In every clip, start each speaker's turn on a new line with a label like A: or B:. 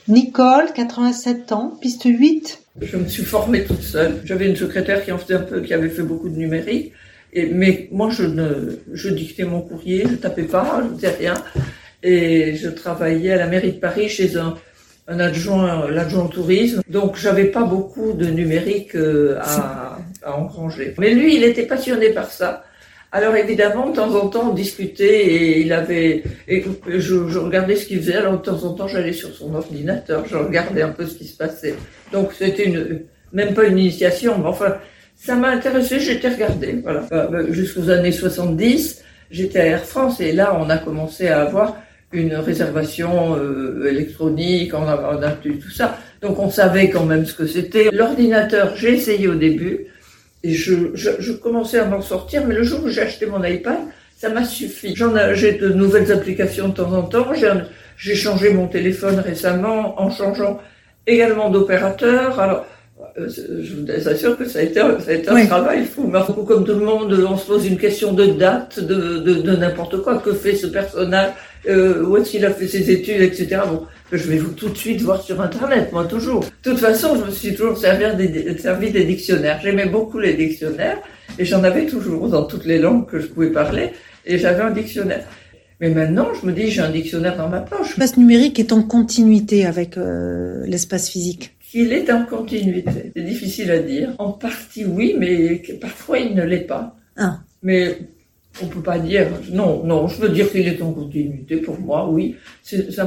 A: Nicole, 87 ans, piste 8.
B: Je me suis formée toute seule. J'avais une secrétaire qui en faisait un peu, qui avait fait beaucoup de numérique. Mais moi, je dictais mon courrier, je tapais pas, je faisais rien. Et je travaillais à la mairie de Paris chez un adjoint, l'adjoint au tourisme. Donc, j'avais pas beaucoup de numérique à engranger. Mais lui, il était passionné par ça. Alors évidemment, de temps en temps, on discutait et je regardais ce qu'il faisait. Alors de temps en temps, j'allais sur son ordinateur, je regardais un peu ce qui se passait. Donc c'était même pas une initiation, mais enfin, ça m'a intéressé, j'étais regardée. Voilà. Jusqu'aux années 70, j'étais à Air France et là, on a commencé à avoir une réservation électronique, on a tout ça. Donc on savait quand même ce que c'était. L'ordinateur, j'ai essayé au début. Et je commençais à m'en sortir, mais le jour où j'ai acheté mon iPad, ça m'a suffi. J'ai de nouvelles applications de temps en temps. J'ai changé mon téléphone récemment en changeant également d'opérateur. Alors, je vous assure que ça a été un travail fou. Mais comme tout le monde, on se pose une question de date, de n'importe quoi. Que fait ce personnage? Où est-ce qu'il a fait ses études, etc. Bon, je vais tout de suite voir sur Internet, moi, toujours. De toute façon, je me suis toujours servi des dictionnaires. J'aimais beaucoup les dictionnaires, et j'en avais toujours dans toutes les langues que je pouvais parler, et j'avais un dictionnaire. Mais maintenant, je me dis, j'ai un dictionnaire dans ma poche.
A: L'espace numérique est en continuité avec l'espace physique.
B: Il est en continuité. C'est difficile à dire. En partie, oui, mais parfois, il ne l'est pas.
A: Ah.
B: Mais on peut pas dire, non, je veux dire qu'il est en continuité pour moi, oui. Ça me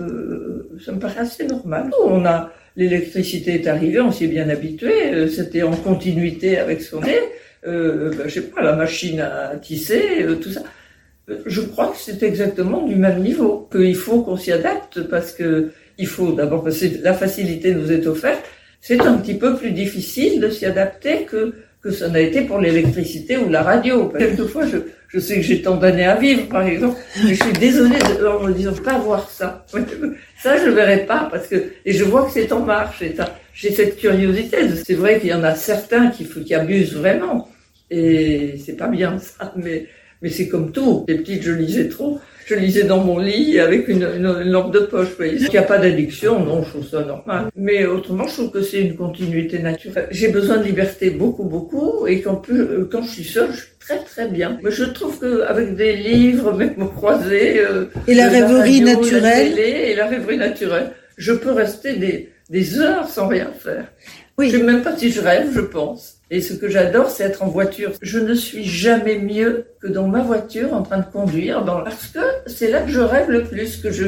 B: paraît assez normal. L'électricité est arrivée, on s'y est bien habitué, c'était en continuité avec ce qu'on est, je sais pas, la machine à tisser, tout ça. Je crois que c'est exactement du même niveau, qu'il faut qu'on s'y adapte parce que d'abord, parce que la facilité nous est offerte, c'est un petit peu plus difficile de s'y adapter que ça n'a été pour l'électricité ou la radio. Quelquefois, je sais que j'ai tant d'années à vivre, par exemple, mais je suis désolée en me disant, je ne peux pas voir ça. Ça, je verrai pas, et je vois que c'est en marche, j'ai cette curiosité. C'est vrai qu'il y en a certains qui abusent vraiment, et c'est pas bien, ça, mais c'est comme tout. Les petites, je lisais trop. Je lisais dans mon lit avec une lampe de poche. Vous voyez. Il n'y a pas d'addiction, non, je trouve ça normal. Mais autrement, je trouve que c'est une continuité naturelle. J'ai besoin de liberté beaucoup, et quand je suis seule, je suis très très bien. Mais je trouve qu'avec des livres, même croisés,
A: et la rêverie naturelle,
B: et la rêverie naturelle, je peux rester des heures sans rien faire.
A: Oui.
B: Je ne sais même pas si je rêve, je pense. Et ce que j'adore, c'est être en voiture. Je ne suis jamais mieux que dans ma voiture en train de conduire, parce que c'est là que je rêve le plus, que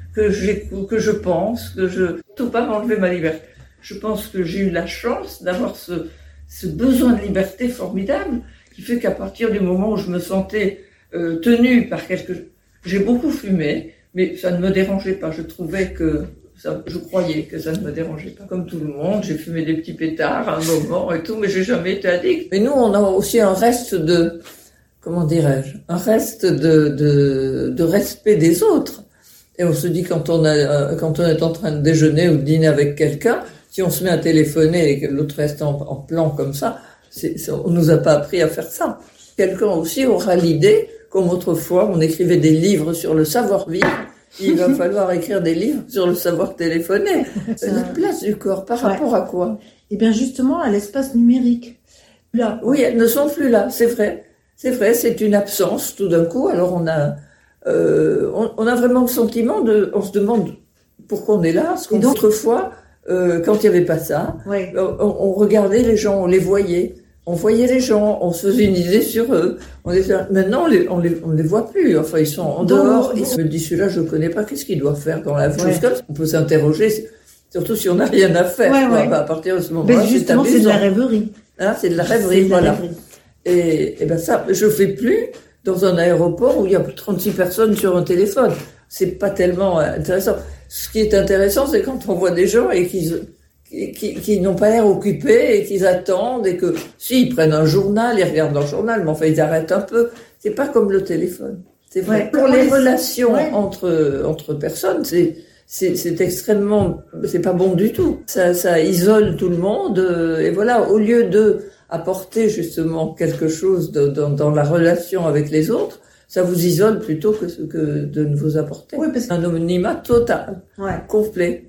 B: je pense, tout pas m'enlever ma liberté. Je pense que j'ai eu la chance d'avoir ce besoin de liberté formidable qui fait qu'à partir du moment où je me sentais tenue par j'ai beaucoup fumé, mais ça ne me dérangeait pas. Je croyais que ça ne me dérangeait pas. Comme tout le monde, j'ai fumé des petits pétards à un moment et tout, mais j'ai jamais été addict. Mais nous, on a aussi un reste de respect des autres. Et on se dit quand on est en train de déjeuner ou de dîner avec quelqu'un, si on se met à téléphoner et que l'autre reste en plan comme ça, on nous a pas appris à faire ça. Quelqu'un aussi aura l'idée, comme autrefois, on écrivait des livres sur le savoir-vivre. Il va falloir écrire des livres sur le savoir téléphoner. C'est la place du corps, par rapport à quoi?
A: Eh bien, justement, à l'espace numérique.
B: Là. Oui, elles ne sont plus là, c'est vrai. C'est vrai, c'est une absence, tout d'un coup. Alors, on a vraiment le sentiment on se demande pourquoi on est là. Parce qu'autrefois, quand il n'y avait pas ça, on regardait les gens, on les voyait. On voyait les gens, on se faisait une idée sur eux. Maintenant, on les voit plus. Enfin, ils sont en dehors. Ils se disent, celui-là, je connais pas. Qu'est-ce qu'il doit faire dans la vie? On peut s'interroger, surtout si on n'a rien à faire. À partir de ce moment-là,
A: justement, c'est de la rêverie.
B: C'est de la rêverie, voilà. Et ben ça, je fais plus dans un aéroport où il y a 36 personnes sur un téléphone. C'est pas tellement intéressant. Ce qui est intéressant, c'est quand on voit des gens et qui n'ont pas l'air occupés et qu'ils attendent et que ils prennent un journal, ils regardent un journal, mais enfin ils arrêtent un peu. C'est pas comme le téléphone. C'est vrai. Pour les relations entre personnes, c'est extrêmement, c'est pas bon du tout. Ça isole tout le monde et voilà. Au lieu de apporter justement quelque chose dans la relation avec les autres, ça vous isole plutôt que de ne vous apporter.
A: Oui, parce que
B: un anonymat total, complet.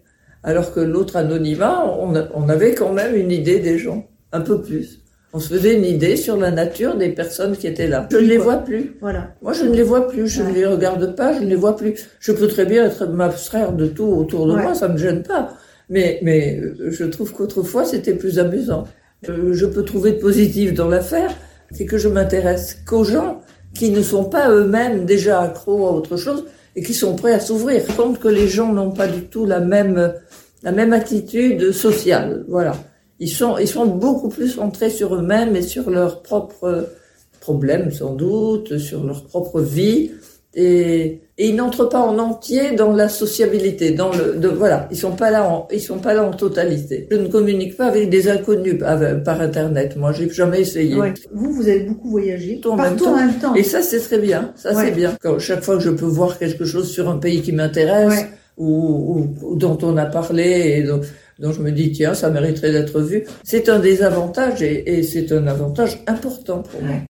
B: Alors que l'autre anonymat, on avait quand même une idée des gens, un peu plus. On se faisait une idée sur la nature des personnes qui étaient là. Je ne les vois plus.
A: Voilà.
B: Moi, je ne les vois plus. Je ne les regarde pas. Je ne les vois plus. Je peux très bien m'abstraire de tout autour de moi. Ça me gêne pas. Mais je trouve qu'autrefois, c'était plus amusant. Je peux trouver de positif dans l'affaire. C'est que je m'intéresse qu'aux gens qui ne sont pas eux-mêmes déjà accros à autre chose et qui sont prêts à s'ouvrir. Je compte que les gens n'ont pas du tout la même attitude sociale. Voilà. Ils sont beaucoup plus centrés sur eux-mêmes et sur leurs propres problèmes, sans doute, sur leur propre vie. Et ils n'entrent pas en entier dans la sociabilité, voilà. Ils sont pas là en totalité. Je ne communique pas avec des inconnus par Internet. Moi, j'ai jamais essayé.
A: Ouais. Vous avez beaucoup voyagé.
B: Partout en même temps. Et ça, c'est très bien. Ça, c'est bien. Chaque fois que je peux voir quelque chose sur un pays qui m'intéresse, ou dont on a parlé, et dont je me dis, tiens, ça mériterait d'être vu. C'est un des avantages et c'est un avantage important pour moi.